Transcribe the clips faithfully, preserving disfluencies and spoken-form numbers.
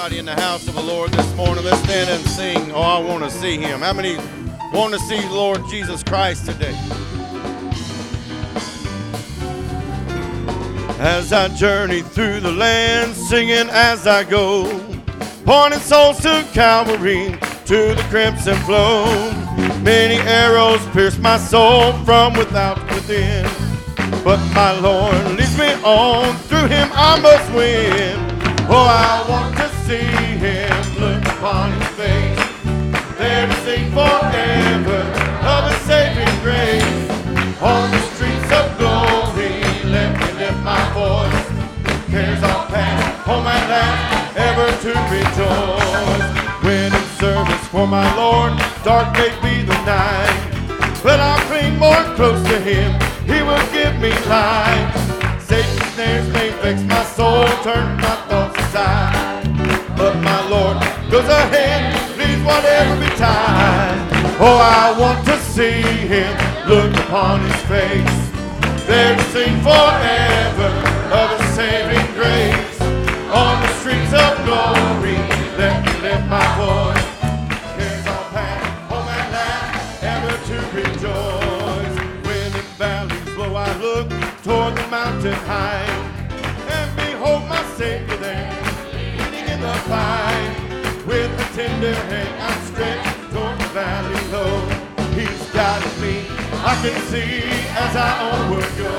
Anybody in the house of the Lord this morning? Let's stand and sing. Oh, I want to see him. How many want to see the Lord Jesus Christ today? As I journey through the land, singing as I go, pointing souls to Calvary, to the crimson flow. Many arrows pierce my soul from without to within, but my Lord leads me on. Through him I must win. Oh, I want to see him, look upon his face, there to sing forever of his saving grace. On the streets of glory, let me lift my voice. Cares all past, home at last, ever to rejoice. When in service for my Lord, dark may be the night, but I'll cling more close to him, he will give me light. Satan's snares may vex my soul, turn my thoughts aside, but my Lord goes ahead, leaves whatever betide. Oh, I want to see him, look upon his face, there to sing forever of his saving grace. On the streets of glory, let me lift my voice. Cares all past, home at last, ever to rejoice. When in valleys low I look toward the mountain high, and behold my Savior there, leaning in the vine. With a tender hand outstretched toward the valley low, he's guiding me, I can see as I onward go.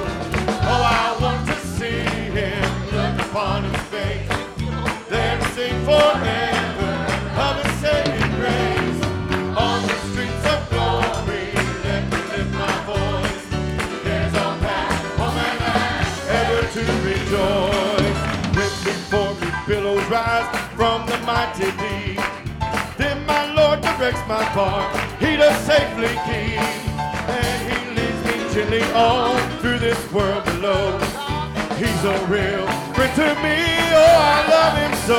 Oh, I want to see him, look upon his face, there to sing forever of his saving grace. On the streets of glory, let me lift my voice. Cares all past, home and last, ever to rejoice. When before me billows rise from the mighty deep, then my Lord directs my path, he does safely keep, and he leads me gently on through this world below. He's a real friend to me, oh, I love him so.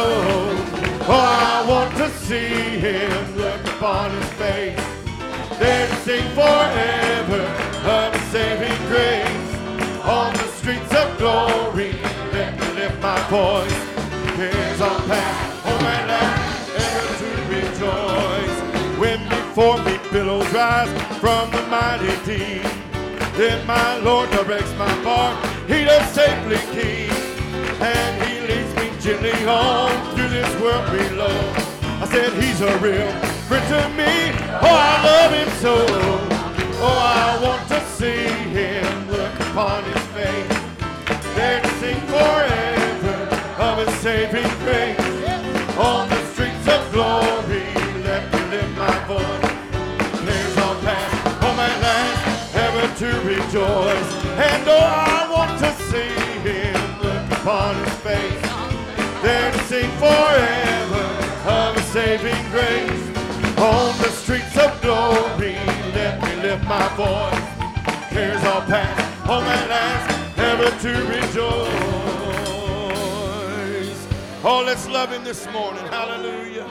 Oh, I want to see him, look upon his face, there to sing forever of his saving grace. On the streets of glory, let me lift my voice. Cares all past, home and last, ever to rejoice. When before me billows rise from the mighty deep, then my Lord directs my bark, he does safely keep, and he leads me gently on through this world below. I said he's a real friend to me, oh, I love him so. Oh, I want to see him, look upon his face, there to sing forever of his saving grace. On the streets of glory, let me lift my voice. Cares all past, home at last, ever to rejoice. And oh, I want to see him, look upon his face, there to sing forever of his saving grace. On the streets of glory, let me lift my voice. Cares all past, home at last, ever to rejoice. Oh, let's love him this morning. Hallelujah.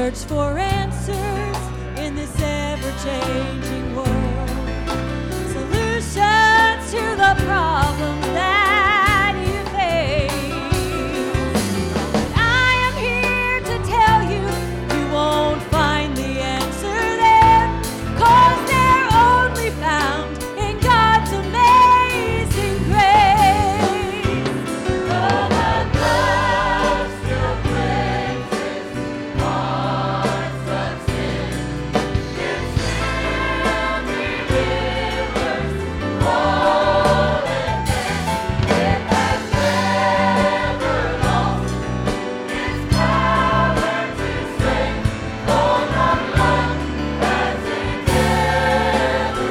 search for answers in this ever-changing world. Solutions to the problem that you face. But I am here to tell you, you won't find the answer there, 'cause they're only found in God's amazing grace. Oh, the blood still cleanses hearts of sin. It still delivers all and then. It has never lost its power to save. Oh, the blood hasn't ever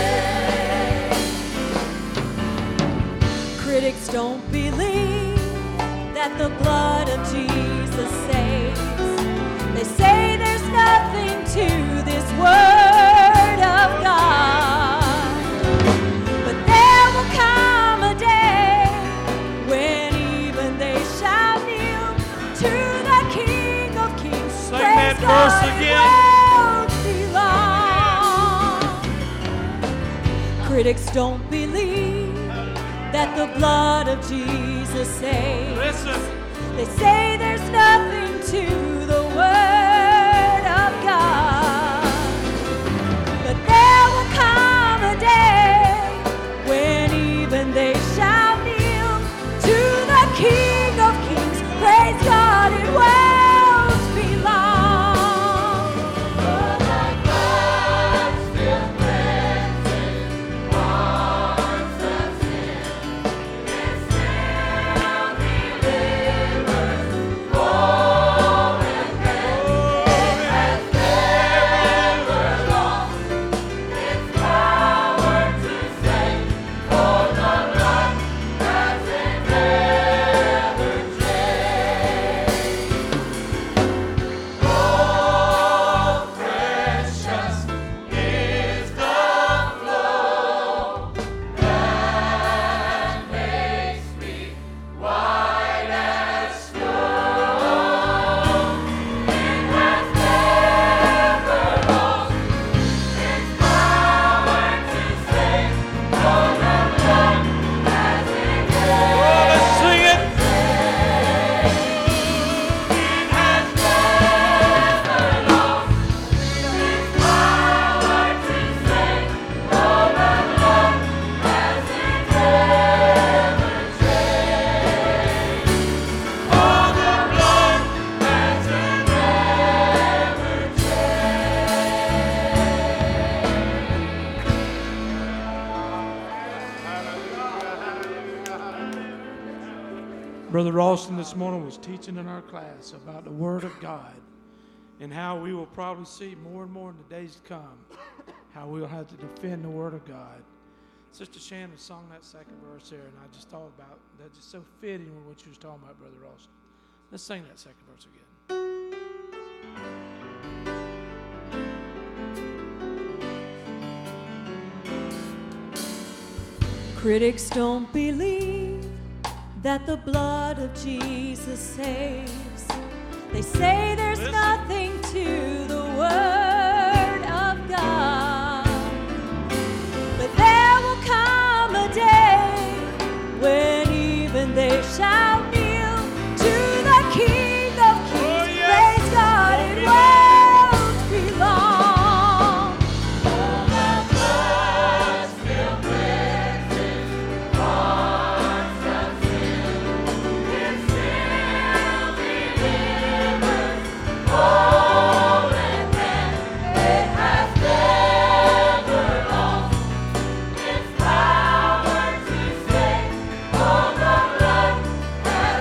changed. Critics don't believe that the blood of Jesus saves. They say there's nothing to this word of God. But there will come a day when even they shall kneel to the King of Kings. Sing Praise that verse God, it again. won't be long. Critics don't believe that the blood of Jesus saves. Listen. They say there's nothing to the word of God. But there will come a day when even they shall kneel to the King of Kings. Praise God, it won't be long. For the blood still cleanses hearts of sin. It still delivers all and then. It has never lost its power to save. Oh, the blood hasn't ever changed. Oh, precious is the flow that makes me white as snow. It has never lost its power to save. Oh, the blood hasn't Oh, let's sing it. It has never lost its power to save. Oh, the blood hasn't ever changed. Oh, the blood hasn't Brother Ralston this morning was teaching in our class about the Word of God and how we will probably see more and more in the days to come how we'll have to defend the Word of God. Sister Shannon sung that second verse there, and I just thought about that, just so fitting with what you was talking about, Brother Ralston. Let's sing that second verse again. Critics don't believe that the blood of Jesus saves. They say there's Listen. nothing to the word of God. But there will come a day when even they shall kneel to the King of Kings. Oh, yes. Praise God, it won't be long. Oh, the blood still cleanses hearts of sin. It still delivers all and then. It has never lost its power to save. Oh, the blood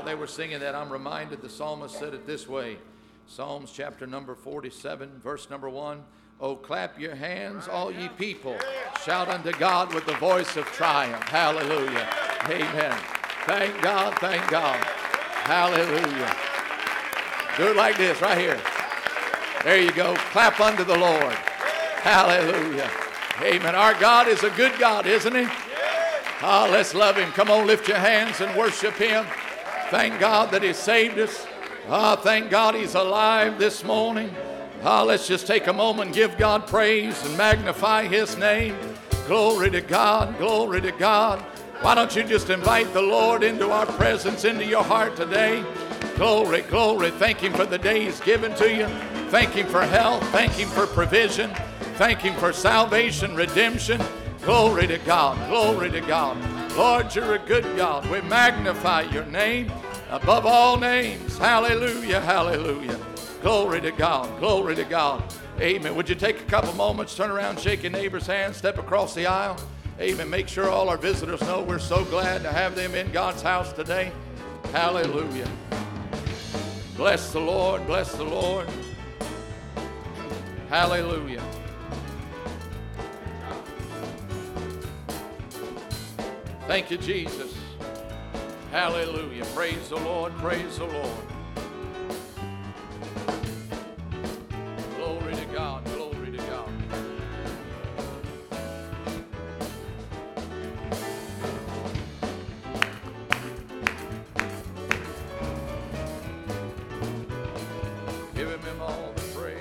they were singing that, I'm reminded the psalmist said it this way. Psalms chapter number forty-seven, verse number one. Oh, clap your hands, all ye people. Shout unto God with the voice of triumph. Hallelujah. Amen. Thank God, thank God. Hallelujah. Do it like this right here. There you go. Clap unto the Lord. Hallelujah. Amen. Our God is a good God, isn't He? Ah, let's love Him. Come on, lift your hands and worship Him. Thank God that He saved us. Ah, thank God He's alive this morning. Ah, let's just take a moment and give God praise and magnify His name. Glory to God, glory to God. Why don't you just invite the Lord into our presence, into your heart today? Glory, glory. Thank Him for the day He's given to you. Thank Him for health. Thank Him for provision. Thank Him for salvation, redemption. Glory to God, glory to God. Lord, you're a good God. We magnify your name above all names. Hallelujah, hallelujah. Glory to God, glory to God. Amen. Would you take a couple moments, turn around, shake your neighbor's hand, step across the aisle. Amen. Make sure all our visitors know we're so glad to have them in God's house today. Hallelujah. Bless the Lord, bless the Lord. Hallelujah. Thank you, Jesus. Hallelujah. Praise the Lord, praise the Lord. Glory to God, glory to God. Give Him all the praise.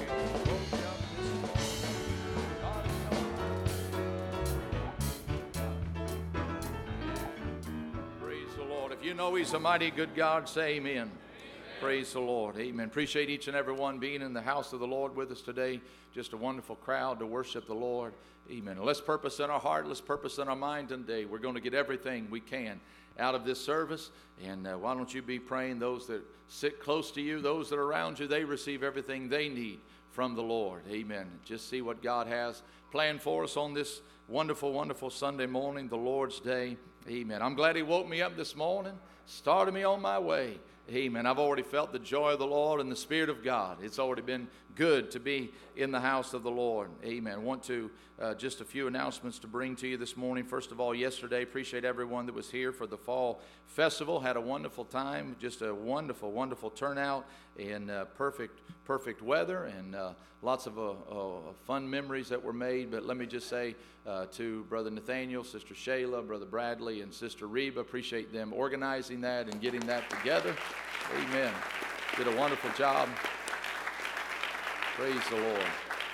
If you know He's a mighty good God, say amen. Amen. Praise the Lord. Amen. Appreciate each and every one being in the house of the Lord with us today. Just a wonderful crowd to worship the Lord. Amen. Let's purpose in our heart. Let's purpose in our mind today. We're going to get everything we can out of this service. And uh, why don't you be praying those that sit close to you, those that are around you, they receive everything they need from the Lord. Amen. Just see what God has planned for us on this wonderful, wonderful Sunday morning, the Lord's Day. Amen. I'm glad He woke me up this morning, started me on my way. Amen. I've already felt the joy of the Lord and the Spirit of God. It's already been good to be in the house of the Lord. Amen. I want to, uh, just a few announcements to bring to you this morning. First of all, yesterday, appreciate everyone that was here for the Fall Festival. Had a wonderful time, just a wonderful, wonderful turnout and uh, perfect, perfect weather and uh, lots of uh, uh, fun memories that were made. But let me just say uh, to Brother Nathaniel, Sister Shayla, Brother Bradley, and Sister Reba, appreciate them organizing that and getting that together. Amen. Did a wonderful job. Praise the Lord.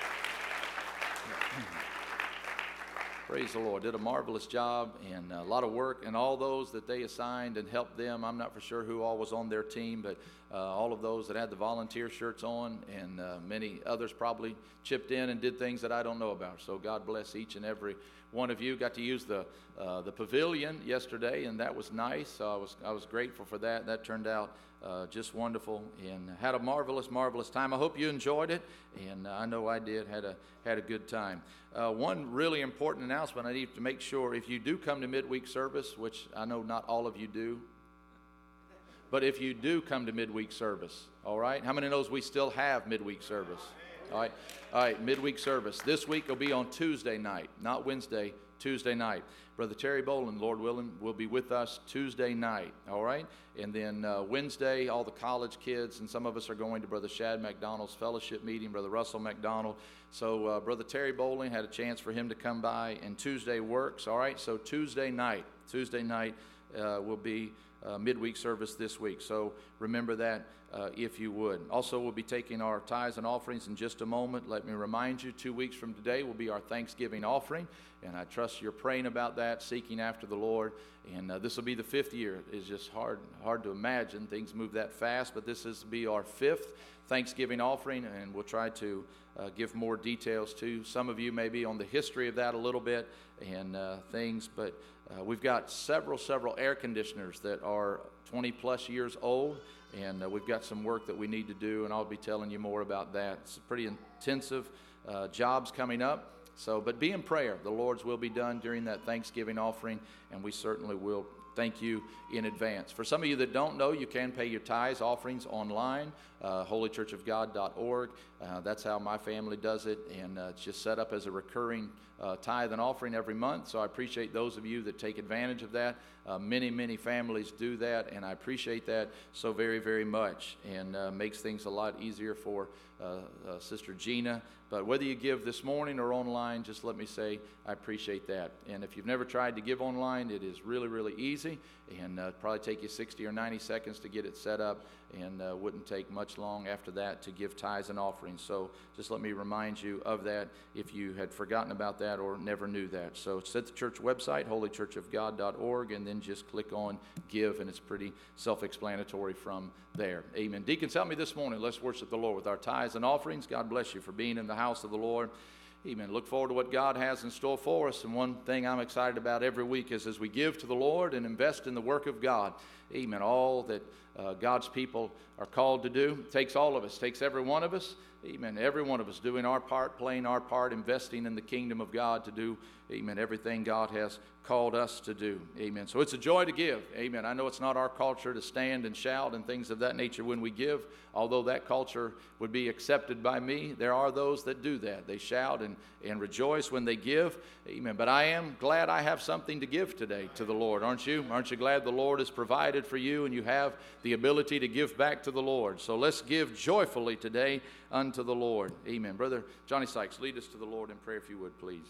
Praise the Lord. Did a marvelous job and a lot of work, and all those that they assigned and helped them. I'm not for sure who all was on their team, but uh, all of those that had the volunteer shirts on, and uh, many others probably chipped in and did things that I don't know about. So God bless each and every one of you. Got to use the uh, the pavilion yesterday, and that was nice. So I was I was grateful for that. That turned out uh, just wonderful, and had a marvelous, marvelous time. I hope you enjoyed it, and uh, I know I did. Had a had a good time. Uh, one really important announcement I need to make sure, if you do come to midweek service, which I know not all of you do, but if you do come to midweek service, all right? How many knows we still have midweek service? All right, all right, midweek service. This week will be on Tuesday night, not Wednesday, Tuesday night. Brother Terry Boland, Lord willing, will be with us Tuesday night, all right? And then uh, Wednesday, all the college kids, and some of us are going to Brother Shad McDonald's fellowship meeting, Brother Russell McDonald. So uh, Brother Terry Boland had a chance for him to come by, and Tuesday works, all right? So Tuesday night, Tuesday night uh, will be uh, midweek service this week. So remember that uh, if you would. Also, we'll be taking our tithes and offerings in just a moment. Let me remind you, two weeks from today will be our Thanksgiving offering. And I trust you're praying about that, seeking after the Lord. And uh, this will be the fifth year. It's just hard hard to imagine things move that fast, but this is to be our fifth Thanksgiving offering, and we'll try to uh, give more details to some of you maybe on the history of that a little bit and uh, things. But uh, we've got several, several air conditioners that are twenty plus years old, and uh, we've got some work that we need to do, and I'll be telling you more about that. It's pretty intensive uh, jobs coming up. So, but be in prayer. The Lord's will be done during that Thanksgiving offering, and we certainly will thank you in advance. For some of you that don't know, you can pay your tithes, offerings online, uh, holy church of god dot org. Uh, that's how my family does it, and uh, it's just set up as a recurring uh, tithe and offering every month. So I appreciate those of you that take advantage of that. Uh, many, many families do that, and I appreciate that so very, very much, and uh, makes things a lot easier for uh, uh, Sister Gina. But whether you give this morning or online, just let me say I appreciate that. And if you've never tried to give online, it is really, really easy, and uh, probably take you sixty or ninety seconds to get it set up, and uh, wouldn't take much long after that to give tithes and offerings. So just let me remind you of that if you had forgotten about that or never knew that. So it's at the church website, holy church of god dot org, and then just click on give, and it's pretty self-explanatory from there. Amen. Deacons, help me this morning. Let's worship the Lord with our tithes and offerings. God bless you for being in the house of the Lord. Amen. Look forward to what God has in store for us. And one thing I'm excited about every week is as we give to the Lord and invest in the work of God. Amen. All that uh, God's people are called to do. It takes all of us. It takes every one of us. Amen. Every one of us doing our part, playing our part, investing in the kingdom of God to do, amen, everything God has called us to do. Amen. So it's a joy to give. Amen. I know it's not our culture to stand and shout and things of that nature when we give, although that culture would be accepted by me. There are those that do that. They shout and, and rejoice when they give. Amen. But I am glad I have something to give today to the Lord, aren't you? Aren't you glad the Lord has provided for you and you have the ability to give back to the Lord? So let's give joyfully today unto the Lord. Amen. Brother Johnny Sykes, lead us to the Lord in prayer if you would, please.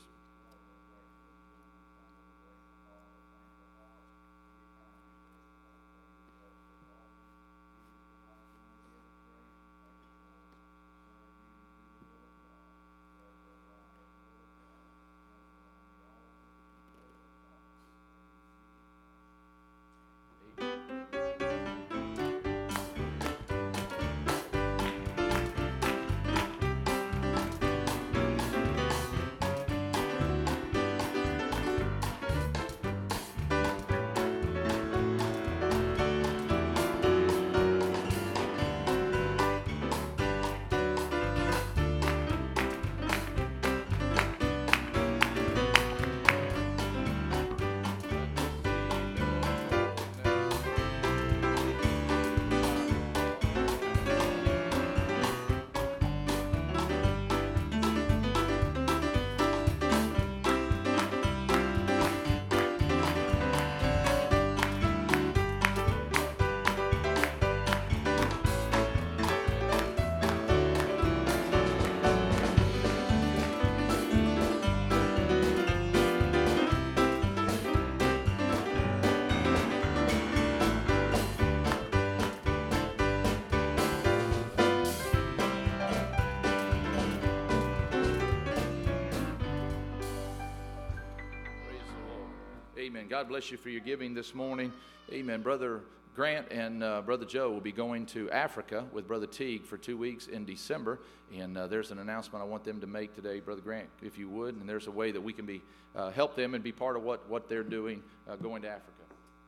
Amen. God bless you for your giving this morning. Amen. Brother Grant and uh, Brother Joe will be going to Africa with Brother Teague for two weeks in December. And uh, there's an announcement I want them to make today, Brother Grant, if you would. And there's a way that we can be uh, help them and be part of what, what they're doing uh, going to Africa.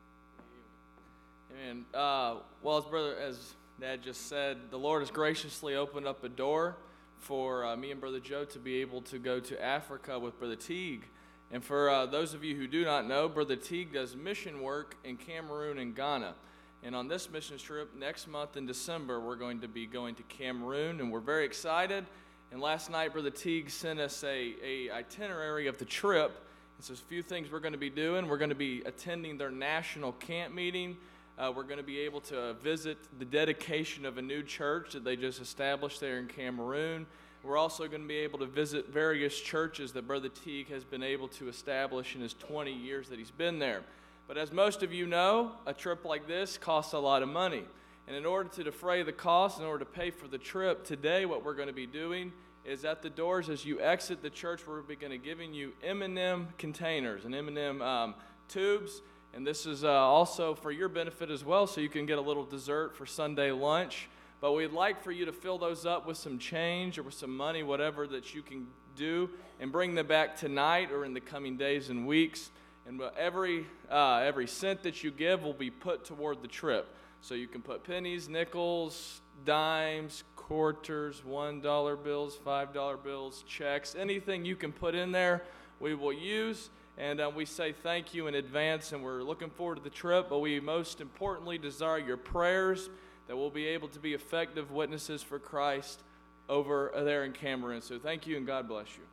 Amen. Uh, well, as brother, as Dad just said, the Lord has graciously opened up a door for uh, me and Brother Joe to be able to go to Africa with Brother Teague. And for uh, those of you who do not know, Brother Teague does mission work in Cameroon and Ghana. And on this mission trip, next month in December, we're going to be going to Cameroon, and we're very excited. And last night, Brother Teague sent us a, a itinerary of the trip. It's a few things we're going to be doing. We're going to be attending their national camp meeting. Uh, we're going to be able to visit the dedication of a new church that they just established there in Cameroon. We're also going to be able to visit various churches that Brother Teague has been able to establish in his twenty years that he's been there. But as most of you know, a trip like this costs a lot of money. And in order to defray the cost, in order to pay for the trip, today what we're going to be doing is at the doors as you exit the church, we're going to be giving you M and M containers and M and M um, tubes. And this is uh, also for your benefit as well, so you can get a little dessert for Sunday lunch. But we'd like for you to fill those up with some change or with some money, whatever that you can do, and bring them back tonight or in the coming days and weeks. And every uh, every cent that you give will be put toward the trip. So you can put pennies, nickels, dimes, quarters, one dollar bills, five dollar bills, checks, anything you can put in there, we will use. And uh, we say thank you in advance, and we're looking forward to the trip, but we most importantly desire your prayers that we'll be able to be effective witnesses for Christ over there in Cameroon. So thank you, and God bless you.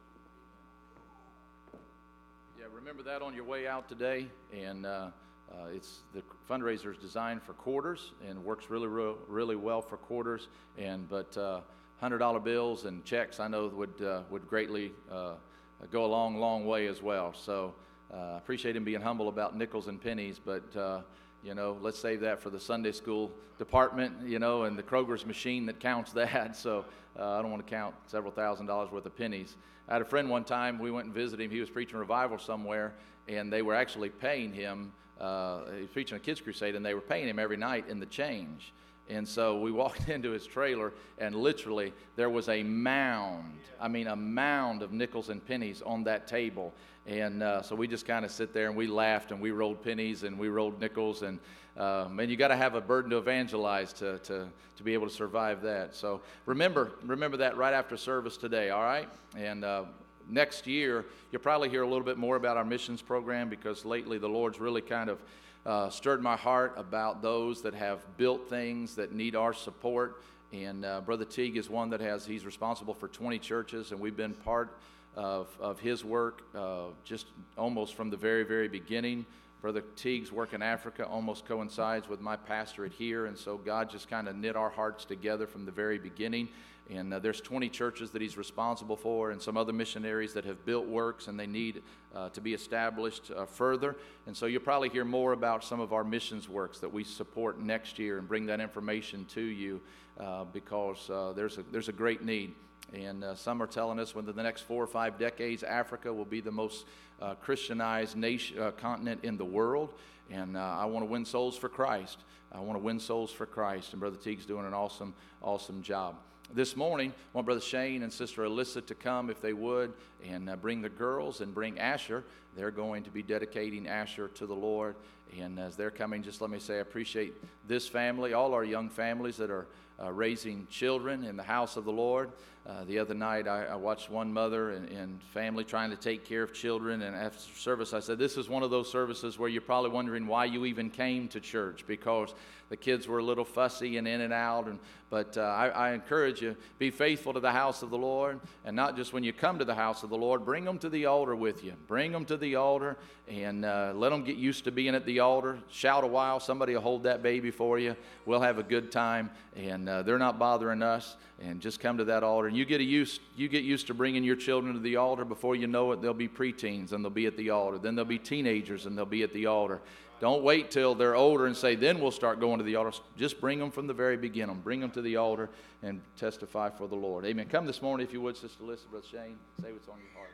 Yeah, remember that on your way out today. And uh, uh, it's the fundraiser is designed for quarters and works really, really, really well for quarters. And but uh, one hundred dollar bills and checks, I know, would uh, would greatly uh, go a long, long way as well. So I uh, appreciate him being humble about nickels and pennies, but uh, you know, let's save that for the Sunday school department, you know, and the Kroger's machine that counts that. So uh, I don't want to count several thousand dollars worth of pennies. I had a friend one time, we went and visited him. He was preaching revival somewhere, and they were actually paying him. Uh, he was preaching a kids' crusade, and they were paying him every night in the change. And so we walked into his trailer, and literally there was a mound, I mean a mound of nickels and pennies on that table. And uh, so we just kind of sit there and we laughed and we rolled pennies and we rolled nickels. And um, and you got to have a burden to evangelize to, to, to be able to survive that. So remember, remember that right after service today, all right? And uh, next year, you'll probably hear a little bit more about our missions program, because lately the Lord's really kind of Uh, stirred my heart about those that have built things that need our support. And uh, Brother Teague is one that has, he's responsible for twenty churches, and we've been part of, of his work uh, just almost from the very, very beginning. Brother Teague's work in Africa almost coincides with my pastorate here, and so God just kind of knit our hearts together from the very beginning. And uh, there's twenty churches that he's responsible for, and some other missionaries that have built works, and they need uh, to be established uh, further. And so you'll probably hear more about some of our missions works that we support next year, and bring that information to you uh, because uh, there's a there's a great need. And uh, some are telling us within the next four or five decades, Africa will be the most uh, Christianized nation, uh, continent in the world. And uh, I want to win souls for Christ. I want to win souls for Christ. And Brother Teague's doing an awesome, awesome job. This morning, I want Brother Shane and Sister Alyssa to come, if they would, and uh, bring the girls and bring Asher. They're going to be dedicating Asher to the Lord. And as they're coming, just let me say I appreciate this family, all our young families that are uh, raising children in the house of the Lord. Uh, the other night, I, I watched one mother and, and family trying to take care of children. And after service, I said, this is one of those services where you're probably wondering why you even came to church, because the kids were a little fussy and in and out. And But uh, I, I encourage you, be faithful to the house of the Lord. And not just when you come to the house of the Lord, bring them to the altar with you. Bring them to the altar and uh, let them get used to being at the altar. Shout a while. Somebody will hold that baby for you. We'll have a good time. And uh, they're not bothering us. And just come to that altar. And you get, a used, you get used to bringing your children to the altar. Before you know it, they'll be preteens and they'll be at the altar. Then they'll be teenagers and they'll be at the altar. Don't wait till they're older and say, then we'll start going to the altar. Just bring them from the very beginning. Bring them to the altar and testify for the Lord. Amen. Come this morning, if you would, Sister Alyssa, Brother Shane. Say what's on your heart.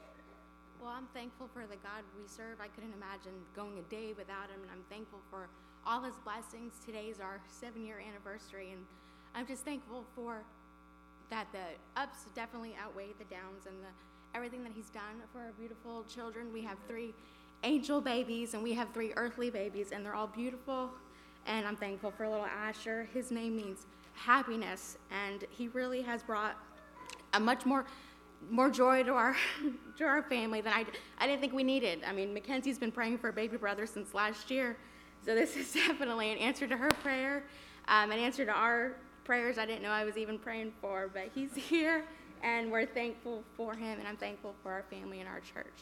Well, I'm thankful for the God we serve. I couldn't imagine going a day without him, and I'm thankful for all his blessings. Today is our seven-year anniversary, and I'm just thankful for that the ups definitely outweigh the downs, and the everything that he's done for our beautiful children. We have three angel babies, and we have three earthly babies, and they're all beautiful. And I'm thankful for little Asher. His name means happiness, and he really has brought a much more more joy to our to our family than I, I didn't think we needed. I mean, Mackenzie's been praying for a baby brother since last year, so this is definitely an answer to her prayer, um, an answer to our prayers I didn't know I was even praying for, but he's here, and we're thankful for him, and I'm thankful for our family and our church.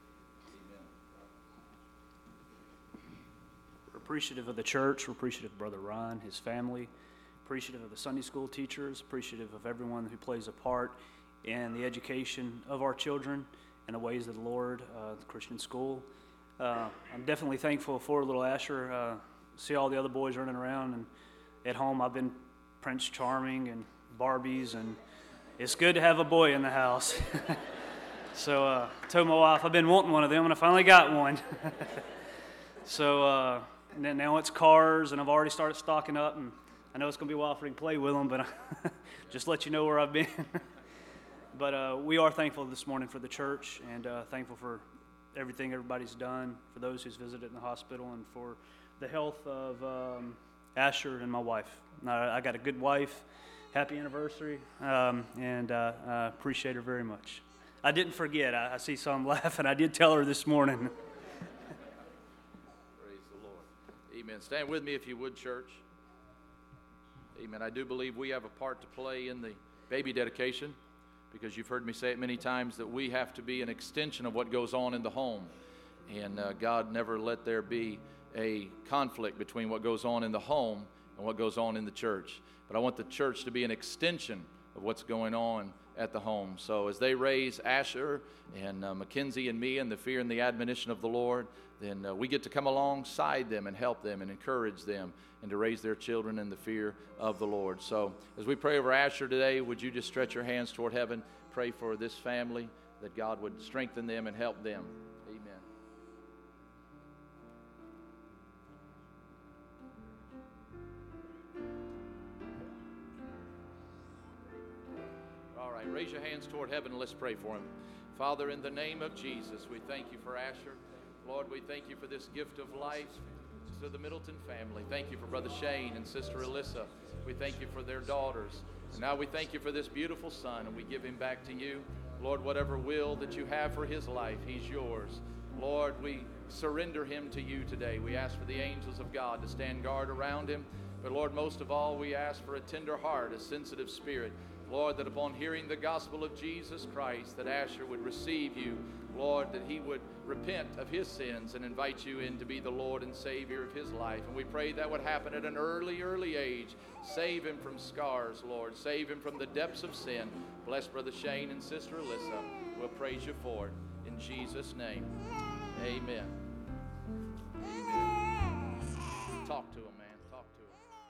We're appreciative of the church. We're appreciative of Brother Ryan, his family, appreciative of the Sunday school teachers, appreciative of everyone who plays a part in the education of our children and the ways of the Lord, uh, the Christian school. Uh, I'm definitely thankful for little Asher. Uh, see all the other boys running around, and at home I've been Prince Charming and Barbies, and it's good to have a boy in the house. So uh, I told my wife I've been wanting one of them, and I finally got one. So uh, now it's cars, and I've already started stocking up, and I know it's going to be a while for you to play with them, but just let you know where I've been. But uh, we are thankful this morning for the church, and uh, thankful for everything everybody's done, for those who's visited in the hospital, and for the health of um, Asher and my wife. I, I got a good wife. Happy anniversary, um, and uh, I appreciate her very much. I didn't forget. I, I see some laughing. I did tell her this morning. Praise the Lord. Amen. Stand with me if you would, church. Amen. I do believe we have a part to play in the baby dedication, because you've heard me say it many times that we have to be an extension of what goes on in the home. And uh, God never let there be a conflict between what goes on in the home and what goes on in the church. But I want the church to be an extension of what's going on at the home. So as they raise Asher and uh, Mackenzie and me in the fear and the admonition of the Lord, then uh, we get to come alongside them and help them and encourage them and to raise their children in the fear of the Lord. So as we pray over Asher today, would you just stretch your hands toward heaven, pray for this family, that God would strengthen them and help them. Amen. All right, raise your hands toward heaven and let's pray for him. Father, in the name of Jesus, we thank you for Asher. Lord, we thank you for this gift of life to the Middleton family. Thank you for Brother Shane and Sister Alyssa. We thank you for their daughters. And now we thank you for this beautiful son, and we give him back to you. Lord, whatever will that you have for his life, he's yours. Lord, we surrender him to you today. We ask for the angels of God to stand guard around him. But Lord, most of all, we ask for a tender heart, a sensitive spirit. Lord, that upon hearing the gospel of Jesus Christ, that Asher would receive you. Lord, that he would repent of his sins and invite you in to be the Lord and Savior of his life. And we pray that would happen at an early, early age. Save him from scars, Lord. Save him from the depths of sin. Bless Brother Shane and Sister Alyssa. We'll praise you for it. In Jesus' name, amen. Amen. Talk to him, man. Talk to him.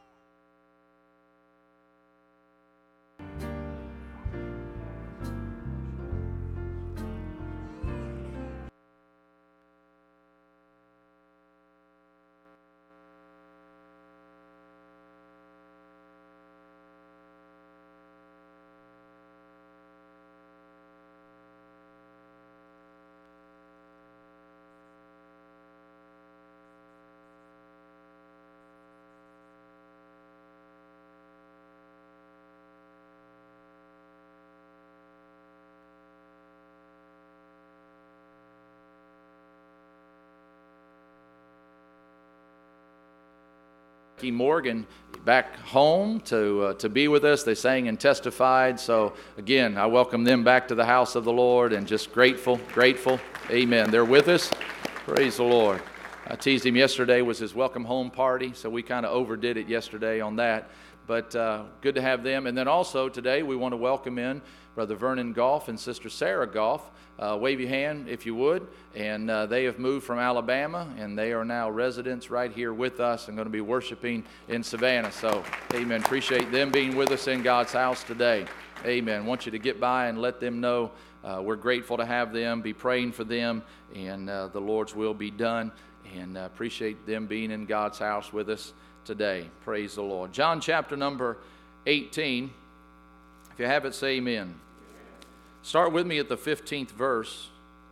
Morgan back home to uh, to be with us. They sang and testified. So again, I welcome them back to the house of the Lord, and just grateful, grateful. Amen. They're with us. Praise the Lord. I teased him yesterday was his welcome home party, so we kind of overdid it yesterday on that. But uh, good to have them. And then also today we want to welcome in Brother Vernon Goff and Sister Sarah Goff. Uh, wave your hand if you would. And uh, they have moved from Alabama, and they are now residents right here with us and going to be worshiping in Savannah. So, amen. Appreciate them being with us in God's house today. Amen. Want you to get by and let them know uh, we're grateful to have them. Be praying for them, and uh, the Lord's will be done. And uh, appreciate them being in God's house with us today. Praise the Lord. John chapter number eighteen. If you have it, say amen. Start with me at the fifteenth verse.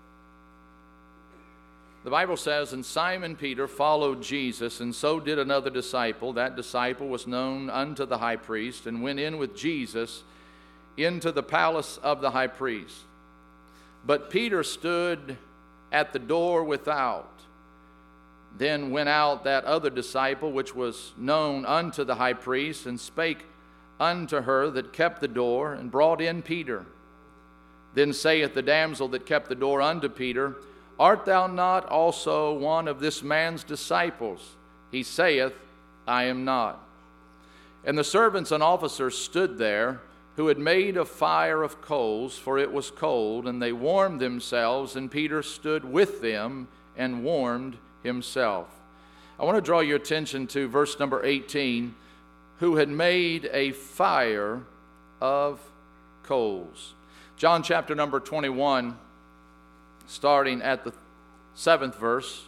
The Bible says, "And Simon Peter followed Jesus, and so did another disciple. That disciple was known unto the high priest, and went in with Jesus into the palace of the high priest. But Peter stood at the door without. Then went out that other disciple, which was known unto the high priest, and spake unto her that kept the door, and brought in Peter. Then saith the damsel that kept the door unto Peter, Art thou not also one of this man's disciples? He saith, I am not. And the servants and officers stood there, who had made a fire of coals, for it was cold, and they warmed themselves, and Peter stood with them and warmed himself." I want to draw your attention to verse number eighteen, who had made a fire of coals. John chapter number twenty-one, starting at the seventh verse,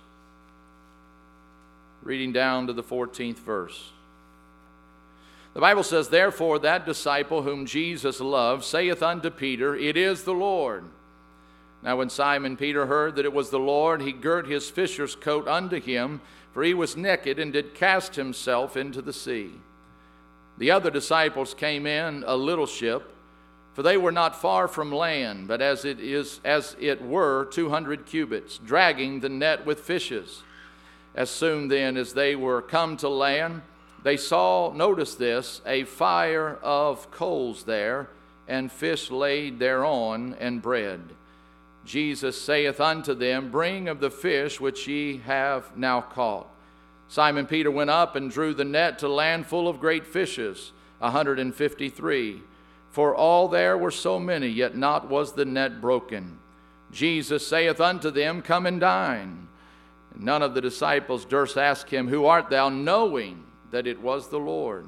reading down to the fourteenth verse. The Bible says, "Therefore that disciple whom Jesus loved saith unto Peter, It is the Lord. Now when Simon Peter heard that it was the Lord, he girt his fisher's coat unto him, for he was naked, and did cast himself into the sea. The other disciples came in a little ship, For they were not far from land, but as it is, as it were, two hundred cubits, dragging the net with fishes. As soon then as they were come to land, they saw, notice this, a fire of coals there, and fish laid thereon, and bread. Jesus saith unto them, Bring of the fish which ye have now caught. Simon Peter went up and drew the net to land full of great fishes, a hundred and fifty-three. For all there were so many, yet not was the net broken. Jesus saith unto them, Come and dine. And none of the disciples durst ask him, Who art thou? Knowing that it was the Lord.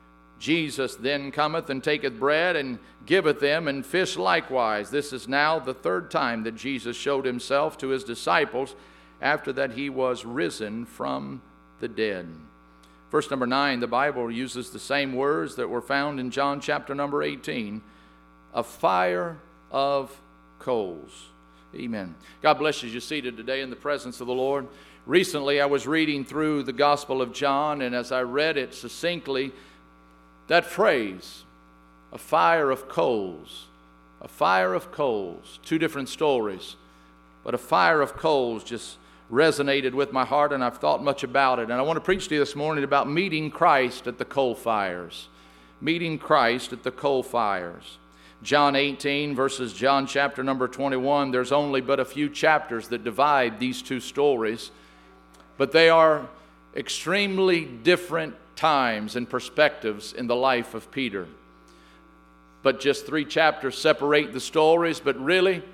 Jesus then cometh and taketh bread and giveth them, and fish likewise. This is now the third time that Jesus showed himself to his disciples after that he was risen from the dead. Verse number nine, the Bible uses the same words that were found in John chapter number eighteen, a fire of coals. Amen. God bless you as you're seated today in the presence of the Lord. Recently, I was reading through the Gospel of John, and as I read it succinctly, that phrase, a fire of coals, a fire of coals, two different stories, but a fire of coals just resonated with my heart, and I've thought much about it. And I want to preach to you this morning about meeting Christ at the coal fires. Meeting Christ at the coal fires. John eighteen versus John chapter number twenty-one, there's only but a few chapters that divide these two stories, but they are extremely different times and perspectives in the life of Peter. But just three chapters separate the stories, but really,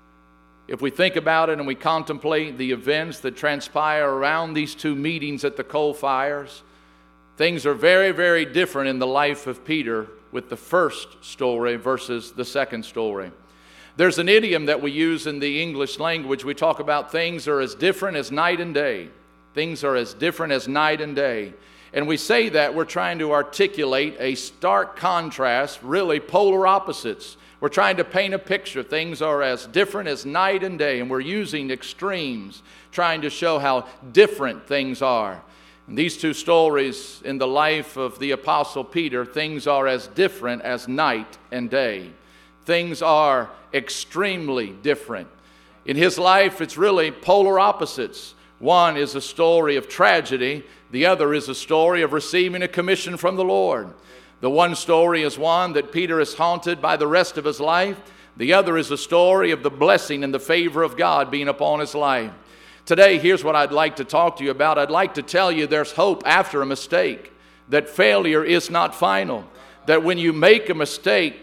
if we think about it and we contemplate the events that transpire around these two meetings at the coal fires, things are very, very different in the life of Peter with the first story versus the second story. There's an idiom that we use in the English language. We talk about things are as different as night and day. Things are as different as night and day. And we say that we're trying to articulate a stark contrast, really polar opposites. We're trying to paint a picture. Things are as different as night and day, and we're using extremes, trying to show how different things are. In these two stories in the life of the Apostle Peter, things are as different as night and day. Things are extremely different. In his life, it's really polar opposites. One is a story of tragedy. The other is a story of receiving a commission from the Lord. The one story is one that Peter is haunted by the rest of his life. The other is a story of the blessing and the favor of God being upon his life. Today, here's what I'd like to talk to you about. I'd like to tell you there's hope after a mistake, that failure is not final, that when you make a mistake,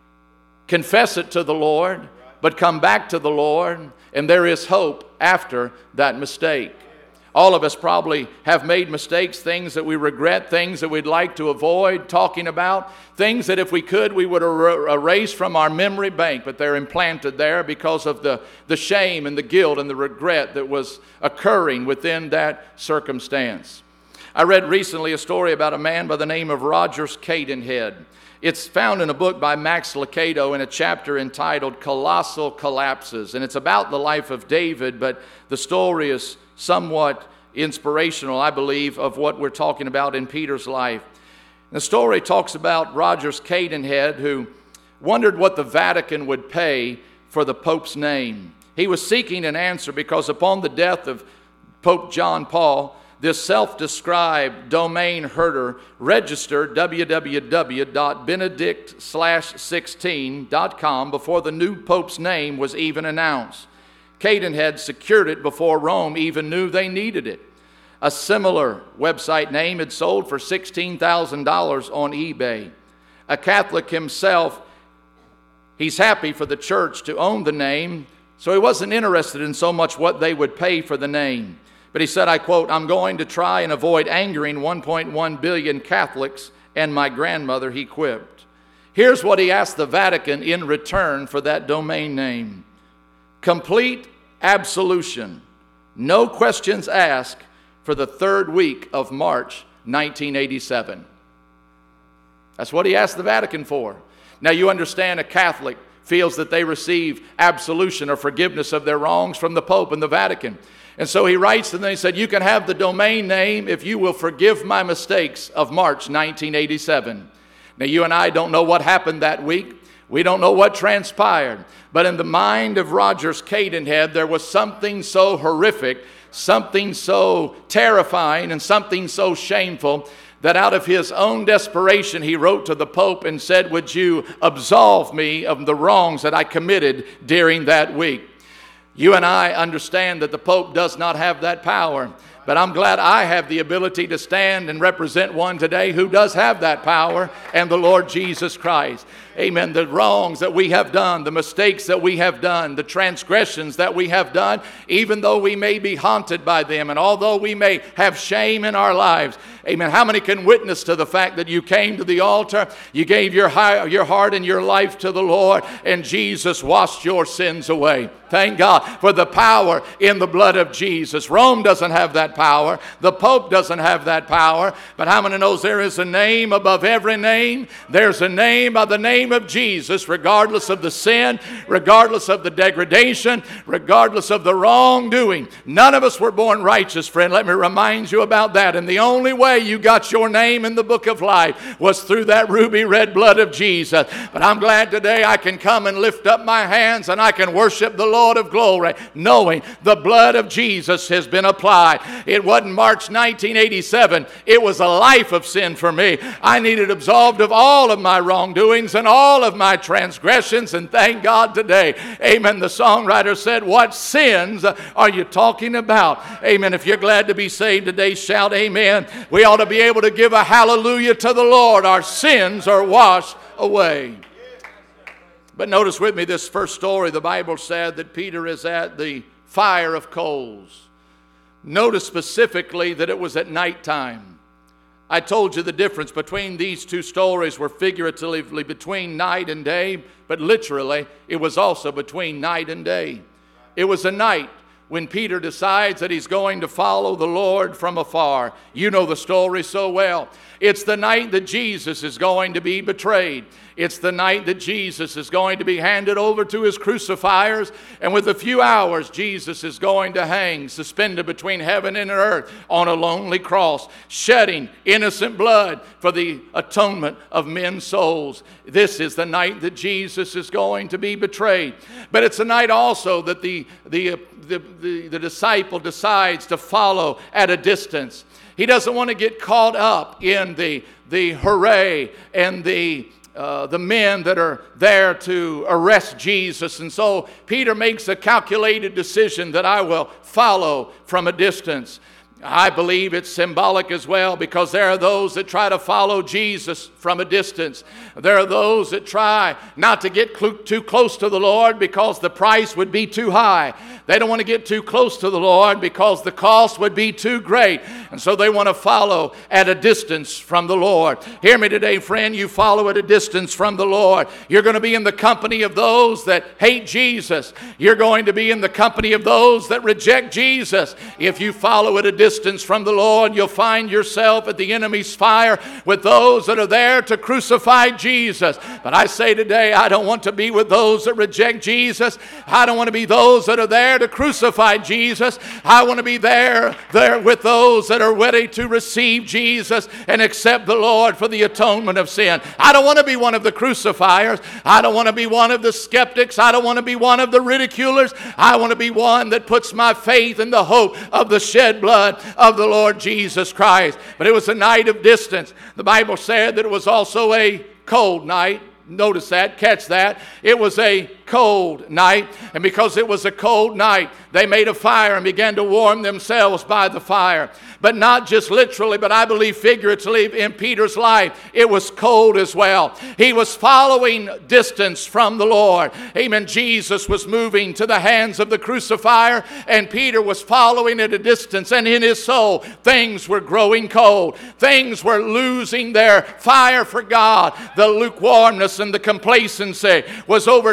confess it to the Lord, but come back to the Lord, and there is hope after that mistake. All of us probably have made mistakes, things that we regret, things that we'd like to avoid talking about, things that if we could, we would er- erase from our memory bank, but they're implanted there because of the, the shame and the guilt and the regret that was occurring within that circumstance. I read recently a story about a man by the name of Roger Cadenhead. It's found in a book by Max Lucado in a chapter entitled Colossal Collapses, and it's about the life of David, but the story is somewhat inspirational, I believe, of what we're talking about in Peter's life. The story talks about Roger Cadenhead, who wondered what the Vatican would pay for the Pope's name. He was seeking an answer because upon the death of Pope John Paul, this self-described domain herder registered w w w dot benedict slash sixteen dot com before the new Pope's name was even announced. Cadenhead secured it before Rome even knew they needed it. A similar website name had sold for sixteen thousand dollars on eBay. A Catholic himself, he's happy for the church to own the name, so he wasn't interested in so much what they would pay for the name. But he said, I quote, I'm going to try and avoid angering one point one billion Catholics and my grandmother, he quipped. Here's what he asked the Vatican in return for that domain name. Complete absolution, no questions asked, for the third week of March nineteen eighty-seven. That's what he asked the Vatican for. Now you understand a Catholic feels that they receive absolution or forgiveness of their wrongs from the Pope and the Vatican. And so he writes to them, he said, you can have the domain name if you will forgive my mistakes of March nineteen eighty-seven. Now you and I don't know what happened that week. We don't know what transpired. But in the mind of Rogers Cadenhead, there was something so horrific, something so terrifying, and something so shameful that out of his own desperation, he wrote to the Pope and said, would you absolve me of the wrongs that I committed during that week? You and I understand that the Pope does not have that power. But I'm glad I have the ability to stand and represent one today who does have that power, and the Lord Jesus Christ. Amen. The wrongs that we have done, the mistakes that we have done, the transgressions that we have done, even though we may be haunted by them, and although we may have shame in our lives. Amen. How many can witness to the fact that you came to the altar, you gave your, high, your heart and your life to the Lord, and Jesus washed your sins away? Thank God for the power in the blood of Jesus. Rome doesn't have that power. The Pope doesn't have that power. But how many knows there is a name above every name? There's a name by the name of Jesus, regardless of the sin, regardless of the degradation, regardless of the wrongdoing. None of us were born righteous, friend. Let me remind you about that. And the only way you got your name in the book of life was through that ruby red blood of Jesus. But I'm glad today I can come and lift up my hands and I can worship the Lord of glory, knowing the blood of Jesus has been applied. It wasn't March nineteen eighty-seven. It was a life of sin for me. I needed absolved of all of my wrongdoings and all of my transgressions, and thank God today. Amen. The songwriter said, what sins are you talking about? Amen. If you're glad to be saved today, shout amen. We ought to be able to give a hallelujah to the Lord. Our sins are washed away. But notice with me this first story. The Bible said that Peter is at the fire of coals. Notice specifically that it was at nighttime. I told you the difference between these two stories were figuratively between night and day, but literally it was also between night and day. It was a night when Peter decides that he's going to follow the Lord from afar. You know the story so well. It's the night that Jesus is going to be betrayed. It's the night that Jesus is going to be handed over to his crucifiers. And with a few hours, Jesus is going to hang, suspended between heaven and earth on a lonely cross, shedding innocent blood for the atonement of men's souls. This is the night that Jesus is going to be betrayed. But it's a night also that the, the, the, the, the disciple decides to follow at a distance. He doesn't want to get caught up in the, the hooray and the Uh, the men that are there to arrest Jesus. And so Peter makes a calculated decision that I will follow from a distance. I believe it's symbolic as well, because there are those that try to follow Jesus from a distance. There are those that try not to get cl- too close to the Lord because the price would be too high. They don't want to get too close to the Lord because the cost would be too great. And so they want to follow at a distance from the Lord. Hear me today, friend. You follow at a distance from the Lord. You're going to be in the company of those that hate Jesus. You're going to be in the company of those that reject Jesus. If you follow at a distance from the Lord, you'll find yourself at the enemy's fire with those that are there to crucify Jesus. But I say today, I don't want to be with those that reject Jesus. I don't want to be those that are there to crucify Jesus. I want to be there, there with those that are ready to receive Jesus and accept the Lord for the atonement of sin. I don't want to be one of the crucifiers. I don't want to be one of the skeptics. I don't want to be one of the ridiculers. I want to be one that puts my faith in the hope of the shed blood of the Lord Jesus Christ. But it was a night of distance. The Bible said that it was also a cold night. Notice that, catch that. It was a cold night, and because it was a cold night, they made a fire and began to warm themselves by the fire. But not just literally, but I believe figuratively in Peter's life, it was cold as well. He was following distance from the Lord. Amen. Jesus was moving to the hands of the crucifier, and Peter was following at a distance, and in his soul, things were growing cold. Things were losing their fire for God. The lukewarmness and the complacency was overtaking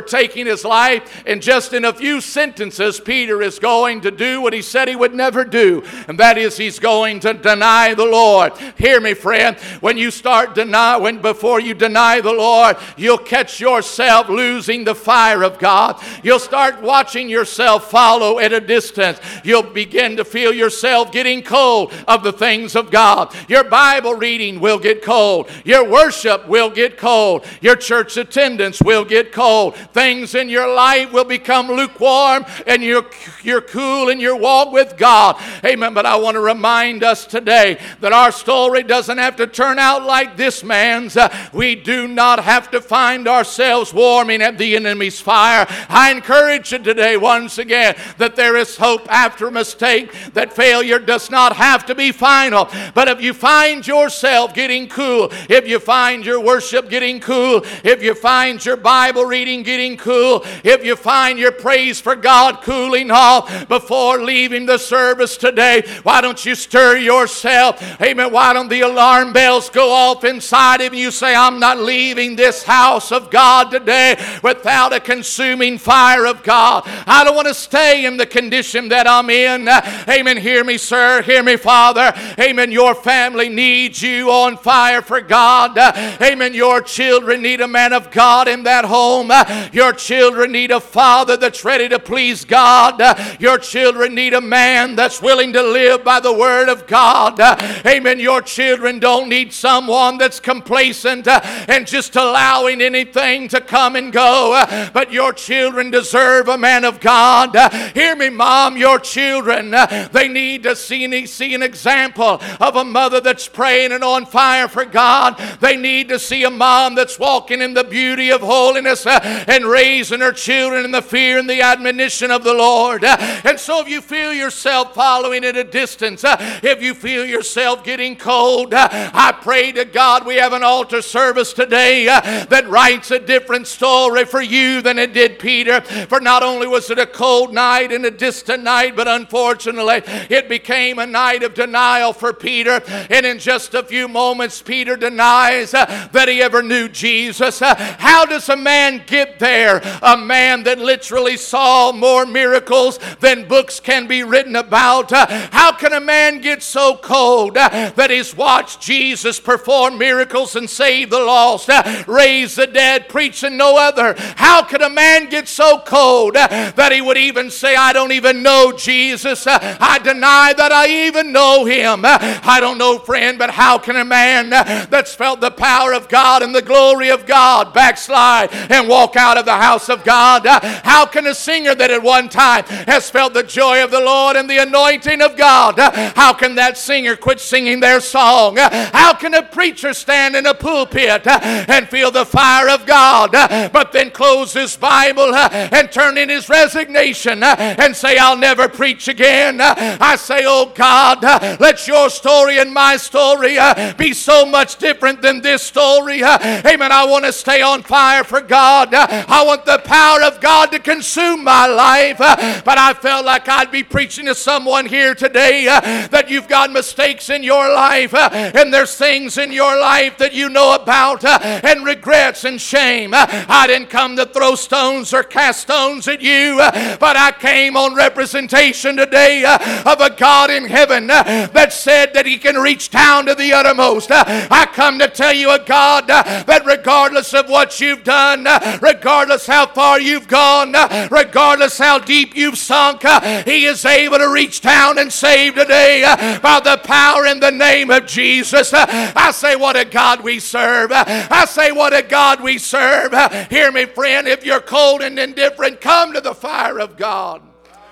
taking his life, and just in a few sentences, Peter is going to do what he said he would never do, and that is he's going to deny the Lord. Hear me, friend. When you start deny, when before you deny the Lord, you'll catch yourself losing the fire of God. You'll start watching yourself follow at a distance. You'll begin to feel yourself getting cold of the things of God. Your Bible reading will get cold. Your worship will get cold. Your church attendance will get cold. Things in your life will become lukewarm, and you're, you're cool in your walk with God. Amen. But I want to remind us today that our story doesn't have to turn out like this man's. Uh, we do not have to find ourselves warming at the enemy's fire. I encourage you today once again that there is hope after a mistake, that failure does not have to be final. But if you find yourself getting cool, if you find your worship getting cool, if you find your Bible reading getting cool, if you find your praise for God cooling off before leaving the service today, why don't you stir yourself? Amen. Why don't the alarm bells go off inside of you? Say, I'm not leaving this house of God today without a consuming fire of God. I don't want to stay in the condition that I'm in. Amen. Hear me, sir. Hear me, Father. Amen. Your family needs you on fire for God. Amen. Your children need a man of God in that home. Your children need a father that's ready to please God. Your children need a man that's willing to live by the word of God. Amen. Your children don't need someone that's complacent and just allowing anything to come and go. But your children deserve a man of God. Hear me, Mom. Your children, they need to see, see an example of a mother that's praying and on fire for God. They need to see a mom that's walking in the beauty of holiness and raising her children in the fear and the admonition of the Lord. And so if you feel yourself following at a distance, if you feel yourself getting cold, I pray to God we have an altar service today that writes a different story for you than it did Peter. For not only was it a cold night and a distant night, but unfortunately it became a night of denial for Peter. And in just a few moments, Peter denies that he ever knew Jesus. How does a man get there? A man that literally saw more miracles than books can be written about. How can a man get so cold that he's watched Jesus perform miracles and save the lost, raise the dead, preaching no other? How could a man get so cold that he would even say, I don't even know Jesus. I deny that I even know him. I don't know, friend, but how can a man that's felt the power of God and the glory of God backslide and walk out of the house of God? How can a singer that at one time has felt the joy of the Lord and the anointing of God, how can that singer quit singing their song? How can a preacher stand in a pulpit and feel the fire of God, but then close his Bible and turn in his resignation and say, I'll never preach again? I say, oh God, let your story and my story be so much different than this story. Amen. I want to stay on fire for God. I want the power of God to consume my life. But I felt like I'd be preaching to someone here today that you've got mistakes in your life, and there's things in your life that you know about, and regrets and shame. I didn't come to throw stones or cast stones at you, but I came on representation today of a God in heaven that said that he can reach down to the uttermost. I come to tell you a God that regardless of what you've done, regardless how far you've gone, regardless how deep you've sunk, he is able to reach down and save today by the power in the name of Jesus. I say, what a God we serve. I say, what a God we serve. Hear me, friend. If you're cold and indifferent, come to the fire of God.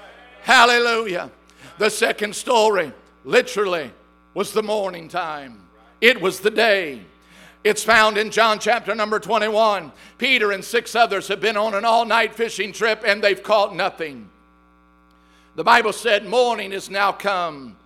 Hallelujah. The second story literally was the morning time. It was the day. It's found in John chapter number twenty-one. Peter and six others have been on an all-night fishing trip and they've caught nothing. The Bible said morning is now come.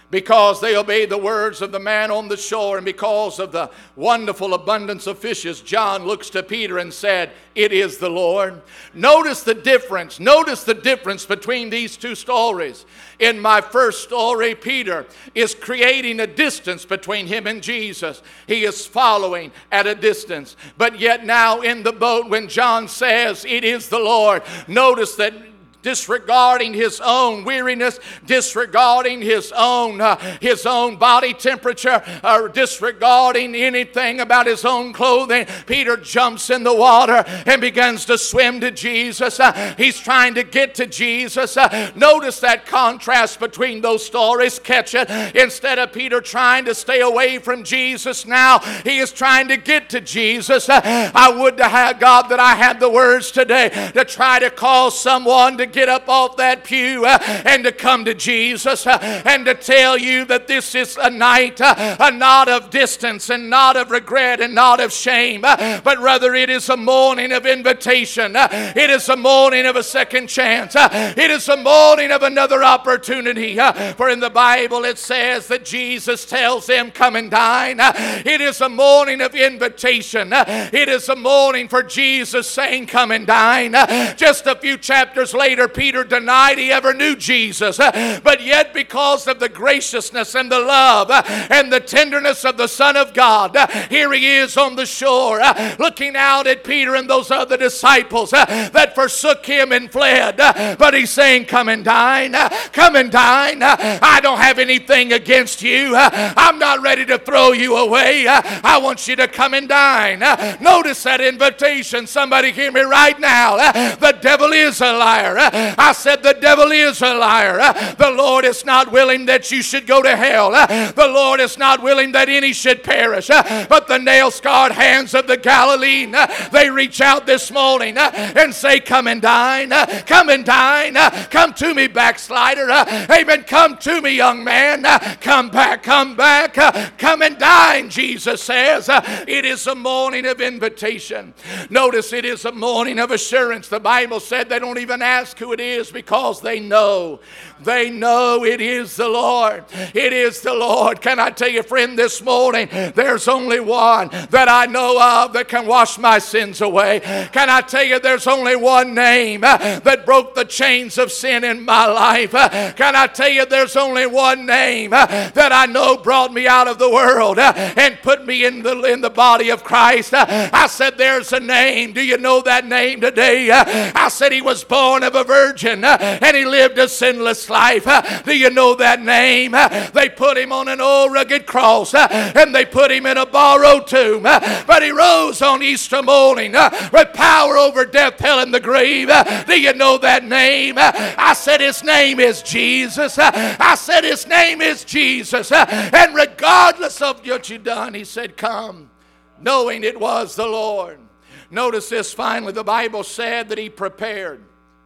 Because they obeyed the words of the man on the shore, and because of the wonderful abundance of fishes, John looks to Peter and said, "It is the Lord." Notice the difference. Notice the difference between these two stories. In my first story, Peter is creating a distance between him and Jesus. He is following at a distance. But yet now in the boat, when John says, "It is the Lord," notice that disregarding his own weariness, disregarding his own uh, his own body temperature, or disregarding anything about his own clothing, Peter jumps in the water and begins to swim to Jesus. Uh, he's trying to get to Jesus. Uh, notice that contrast between those stories. Catch it. Instead of Peter trying to stay away from Jesus, now he is trying to get to Jesus. Uh, I would to have, God, that I had the words today to try to call someone to get up off that pew uh, and to come to Jesus uh, and to tell you that this is a night uh, uh, not of distance and not of regret and not of shame, uh, but rather it is a morning of invitation. Uh, it is a morning of a second chance. Uh, it is a morning of another opportunity. Uh, for in the Bible it says that Jesus tells them, "Come and dine." Uh, it is a morning of invitation. Uh, it is a morning for Jesus saying, "Come and dine." Uh, just a few chapters later, Peter denied he ever knew Jesus. Uh, but yet because of the graciousness and the love uh, and the tenderness of the Son of God, uh, here he is on the shore uh, looking out at Peter and those other disciples uh, that forsook him and fled. Uh, but he's saying, "Come and dine. Uh, come and dine. Uh, I don't have anything against you. Uh, I'm not ready to throw you away. Uh, I want you to come and dine." Uh, notice that invitation. Somebody hear me right now. Uh, the devil is a liar. Uh, I said the devil is a liar. Uh, the Lord is not willing that you should go to hell. Uh, the Lord is not willing that any should perish. Uh, but the nail-scarred hands of the Galilean, uh, they reach out this morning uh, and say, "Come and dine. Uh, come and dine. Uh, come to me, backslider. Uh, amen. Come to me, young man. Uh, come back. Come back. Uh, come and dine," Jesus says. Uh, it is a morning of invitation. Notice it is a morning of assurance. The Bible said they don't even ask who it is because they know. They know it is the Lord. It is the Lord. Can I tell you, friend, this morning, there's only one that I know of that can wash my sins away. Can I tell you, there's only one name uh, that broke the chains of sin in my life. Uh, can I tell you, there's only one name uh, that I know brought me out of the world uh, and put me in the, in the body of Christ. Uh, I said, there's a name. Do you know that name today? Uh, I said, he was born of a virgin uh, and he lived a sinless life. Uh, do you know that name? Uh, they put him on an old rugged cross uh, and they put him in a borrowed tomb. Uh, but he rose on Easter morning uh, with power over death, hell, and the grave. Uh, do you know that name? Uh, I said his name is Jesus. Uh, I said his name is Jesus. Uh, and regardless of what you've done, he said, come, knowing it was the Lord. Notice this finally. The Bible said that he prepared.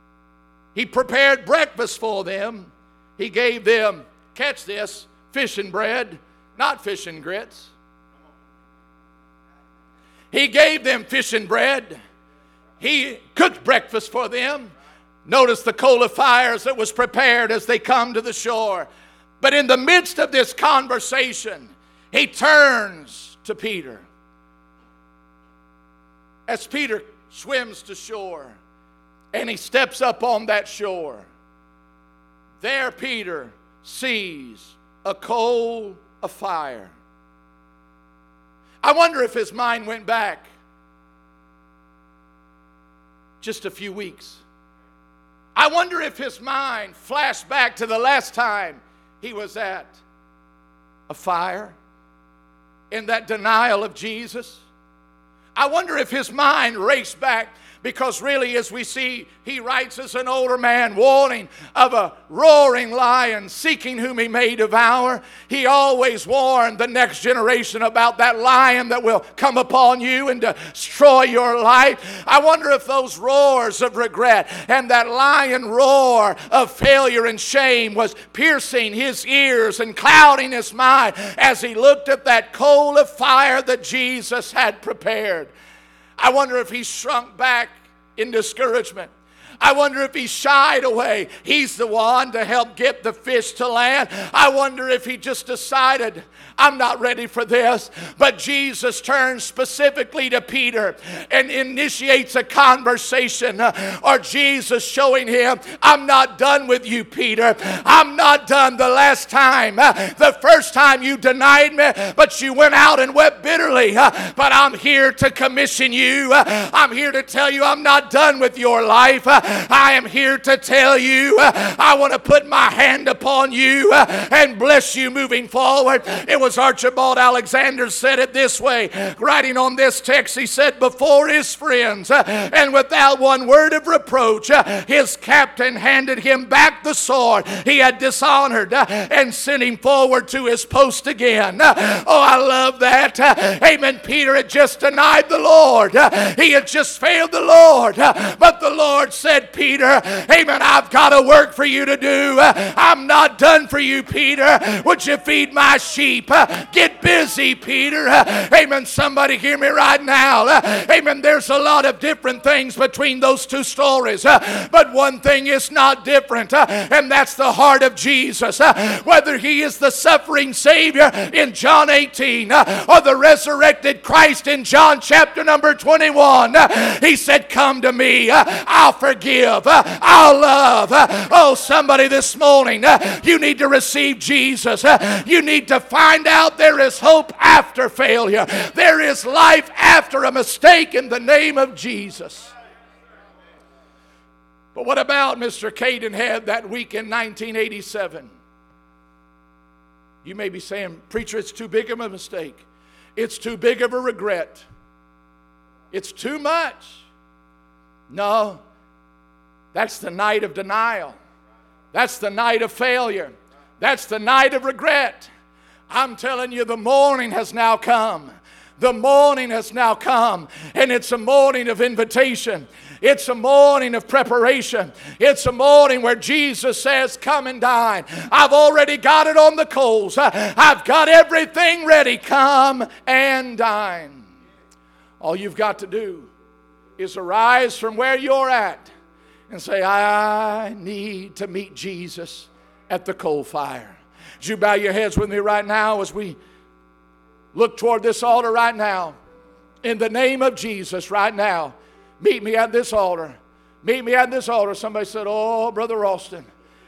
He prepared breakfast for them. He gave them, catch this, fish and bread, not fish and grits. He gave them fish and bread. He cooked breakfast for them. Notice the coal of fires that was prepared as they come to the shore. But in the midst of this conversation, he turns to Peter. As Peter swims to shore and he steps up on that shore, there Peter sees a coal of fire. I wonder if his mind went back just a few weeks. I wonder if his mind flashed back to the last time he was at a fire in that denial of Jesus. I wonder if his mind raced back, because really, as we see, he writes as an older man, warning of a roaring lion seeking whom he may devour. He always warned the next generation about that lion that will come upon you and destroy your life. I wonder if those roars of regret and that lion roar of failure and shame was piercing his ears and clouding his mind as he looked at that coal of fire that Jesus had prepared. I wonder if he shrunk back in discouragement. I wonder if he shied away. He's the one to help get the fish to land. I wonder if he just decided, I'm not ready for this. But Jesus turns specifically to Peter and initiates a conversation. Or Jesus showing him, I'm not done with you, Peter. I'm not done. The last time, the first time you denied me, but you went out and wept bitterly. But I'm here to commission you. I'm here to tell you I'm not done with your life. I am here to tell you I want to put my hand upon you and bless you moving forward. It was Archibald Alexander said it this way, writing on this text. He said, before his friends and without one word of reproach, his captain handed him back the sword he had dishonored and sent him forward to his post again. Oh, I love that. Amen. Peter had just denied the Lord. He had just failed the Lord. But the Lord said, Peter, amen, I've got a work for you to do. I'm not done for you, Peter. Would you feed my sheep? Get busy, Peter. Amen. Somebody hear me right now. Amen. There's a lot of different things between those two stories. But one thing is not different, and that's the heart of Jesus. Whether he is the suffering Savior in John eighteen or the resurrected Christ in John chapter number twenty-one, he said, come to me. I'll forgive. I'll love. Oh, somebody this morning, you need to receive Jesus. You need to find out there is hope after failure. There is life after a mistake in the name of Jesus. But what about Mister Cadenhead that week in nineteen eighty-seven? You may be saying, preacher, it's too big of a mistake. It's too big of a regret. It's too much. No. That's the night of denial. That's the night of failure. That's the night of regret. I'm telling you, the morning has now come. The morning has now come, and it's a morning of invitation. It's a morning of preparation. It's a morning where Jesus says, come and dine. I've already got it on the coals. I've got everything ready. Come and dine. All you've got to do is arise from where you're at and say, I need to meet Jesus at the coal fire. Would you bow your heads with me right now as we look toward this altar right now? In the name of Jesus right now, meet me at this altar. Meet me at this altar. Somebody said, oh, Brother Ralston,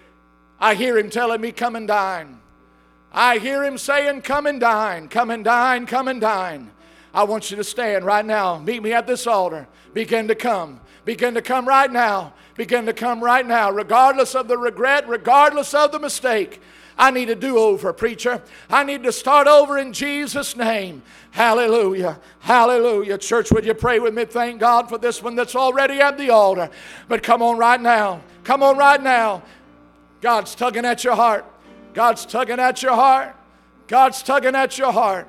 I hear him telling me, come and dine. I hear him saying, come and dine, come and dine, come and dine. I want you to stand right now. Meet me at this altar. Begin to come. Begin to come right now. Begin to come right now. Regardless of the regret, regardless of the mistake. I need a do-over, preacher. I need to start over in Jesus' name. Hallelujah. Hallelujah. Church, would you pray with me? Thank God for this one that's already at the altar. But come on right now. Come on right now. God's tugging at your heart. God's tugging at your heart. God's tugging at your heart.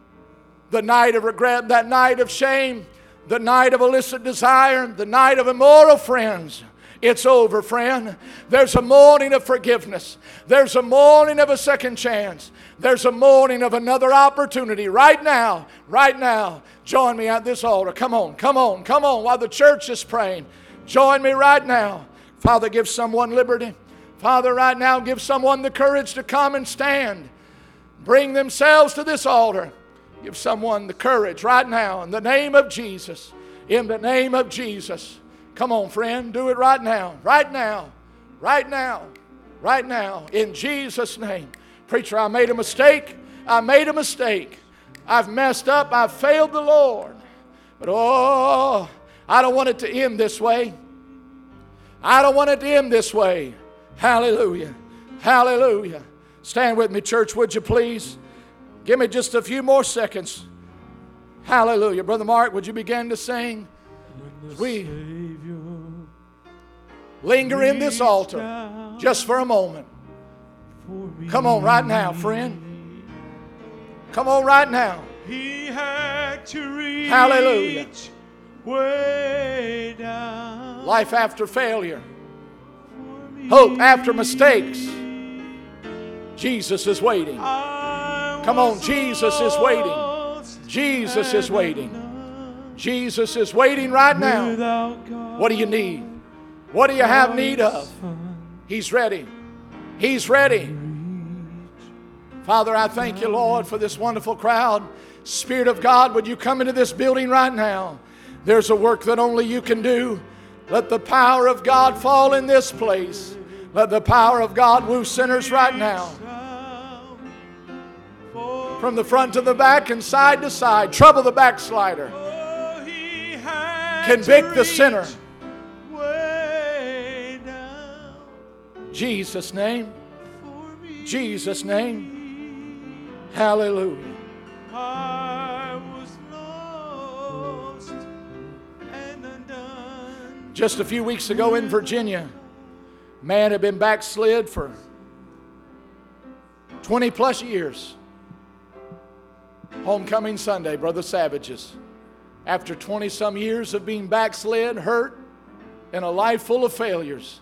The night of regret, that night of shame, the night of illicit desire, the night of immoral friends. It's over, friend. There's a morning of forgiveness. There's a morning of a second chance. There's a morning of another opportunity right now. Right now. Join me at this altar. Come on, come on, come on while the church is praying. Join me right now. Father, give someone liberty. Father, right now, give someone the courage to come and stand. Bring themselves to this altar. Give someone the courage right now in the name of Jesus. In the name of Jesus. Come on, friend. Do it right now. Right now. Right now. Right now. In Jesus' name. Preacher, I made a mistake. I made a mistake. I've messed up. I've failed the Lord. But oh, I don't want it to end this way. I don't want it to end this way. Hallelujah. Hallelujah. Stand with me, church, would you please? Give me just a few more seconds. Hallelujah. Brother Mark, would you begin to sing? We linger in this altar just for a moment. Come on right now, friend. Come on right now. He had to reach Hallelujah. Way down. Life after failure. Hope after mistakes. Jesus is waiting. Come on, Jesus is waiting. Jesus is waiting. Jesus is waiting right now. What do you need? What do you have need of? He's ready. He's ready. Father, I thank you, Lord, for this wonderful crowd. Spirit of God, would you come into this building right now? There's a work that only you can do. Let the power of God fall in this place. Let the power of God woo sinners right now. From the front to the back and side to side. Trouble the backslider. Convict the sinner. Jesus' name. Jesus' name. Hallelujah. I was lost and undone. Just a few weeks ago in Virginia, a man had been backslid for twenty plus years. Homecoming Sunday, Brother Savage's. After twenty some years of being backslid, hurt, and a life full of failures,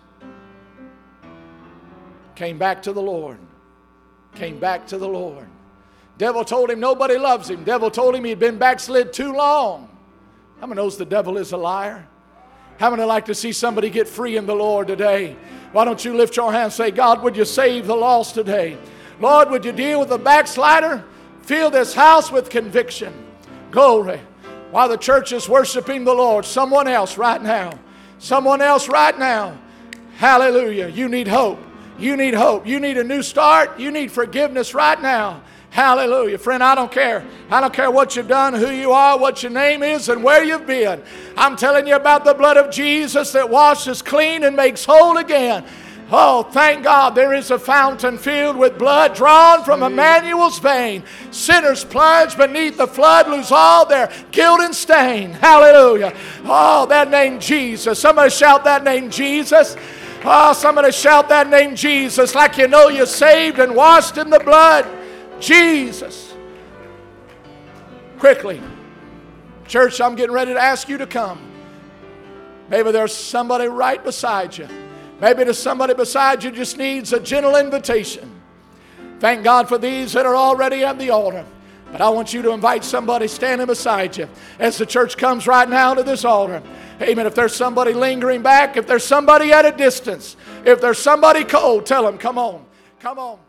came back to the Lord. Came back to the Lord. Devil told him nobody loves him. Devil told him he'd been backslid too long. How many knows the devil is a liar? How many like to see somebody get free in the Lord today? Why don't you lift your hand and say, God, would you save the lost today? Lord, would you deal with the backslider? Fill this house with conviction. Glory. While the church is worshiping the Lord, someone else right now. Someone else right now. Hallelujah. You need hope. You need hope. You need a new start. You need forgiveness right now. Hallelujah. Friend, I don't care. I don't care what you've done, who you are, what your name is, and where you've been. I'm telling you about the blood of Jesus that washes clean and makes whole again. Oh, thank God there is a fountain filled with blood drawn from Emmanuel's vein. Sinners plunge beneath the flood, lose all their guilt and stain. Hallelujah. Oh, that name Jesus. Somebody shout that name Jesus. Oh, somebody shout that name Jesus like you know you're saved and washed in the blood. Jesus. Quickly. Church, I'm getting ready to ask you to come. Maybe there's somebody right beside you. Maybe there's somebody beside you just needs a gentle invitation. Thank God for these that are already at the altar. But I want you to invite somebody standing beside you as the church comes right now to this altar. Amen. If there's somebody lingering back, if there's somebody at a distance, if there's somebody cold, tell them, come on, come on.